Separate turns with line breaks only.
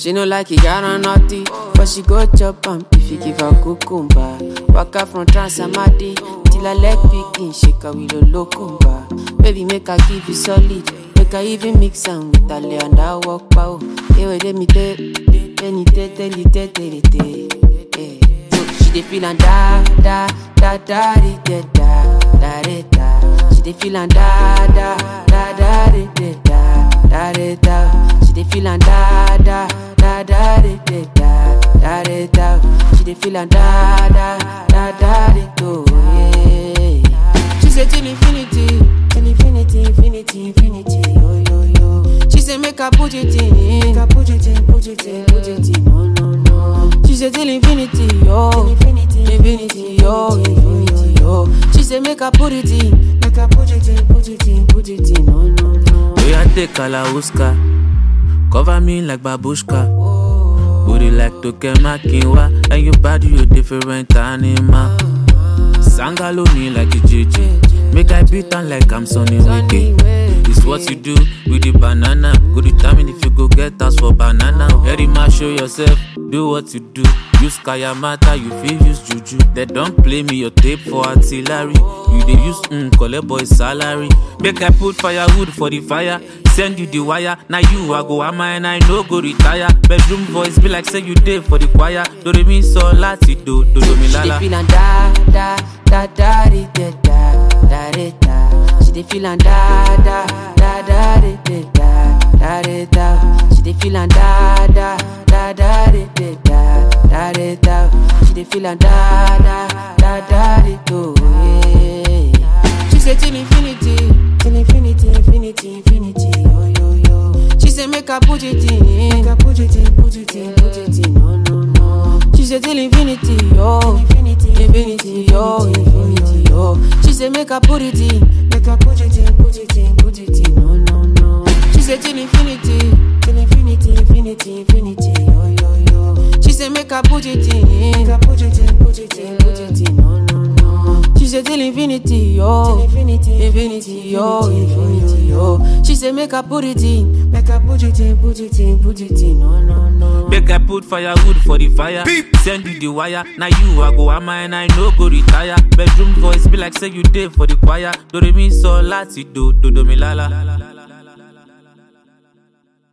She no like it, got on naughty, but she go chop am if you give her cucumber. Waka from Transamadi till I leg picking, shake her with a locumba. Baby, make her give you solid, make her even mix am with a lay and I walk pow. Hey, wait, let me tell you. She dey feel and da da da da da da da da da. She dey feel and da da da da da da da da da. She dey feel and da da da da da da da da da. She dey feel and da da da da da da. She say till infinity, infinity, infinity, yo yo yo. She say make her put it in, make her put it in, put it in, put it in, no no no. She say till infinity, yo, infinity, yo, infinity, yo. She say make her put it in, make her put it in, put it in, put it in, no no no.
We a take Kalauska, cover me like babushka. Booty like Tokema Kinwa, and your body you different animal. Sangalo me like a JJ, make I beat on like I'm Sonny Wiki. It's what you do with the banana. Go determine if you go get us for banana. Very much show yourself, do what you do. Use Kayamata, you feel use Juju. They don't play me your tape for artillery. You they use collect boy salary. Make I put firewood for the fire. Send you the wire. Now you I go ama and I no go retire. Bedroom voice be like say you did for the choir. Do re mi so lati do mi lala.
She dey feel and da da da da da da da da da. She dey feel and da da da da da da da da. She dey feel and da da da da da da da da. She dey feel and da da da da da. She say till infinity, infinity, infinity, infinity, yo yo yo. She say make her put it in, make her put it in, put it in, put it in, no no no. She say till infinity, yo, infinity, infinity, yo, infinity, yo. She say make her put it in, make her put it in, put it in, put it in, no no no. She say till infinity, infinity, infinity, infinity, yo yo yo. She say make her put it in, make her put it in, put it in, put it in, no no no. She say till infinity, yo, infinity, infinity, yo, infinity, yo. She say make her put it in, make her put it in, put it in, put it in, no no no.
Make I put firewood for the fire. Send you the wire. Now you I go ama and I no go retire. Bedroom voice be like say you did for the choir. Do re mi so lati do mi lala.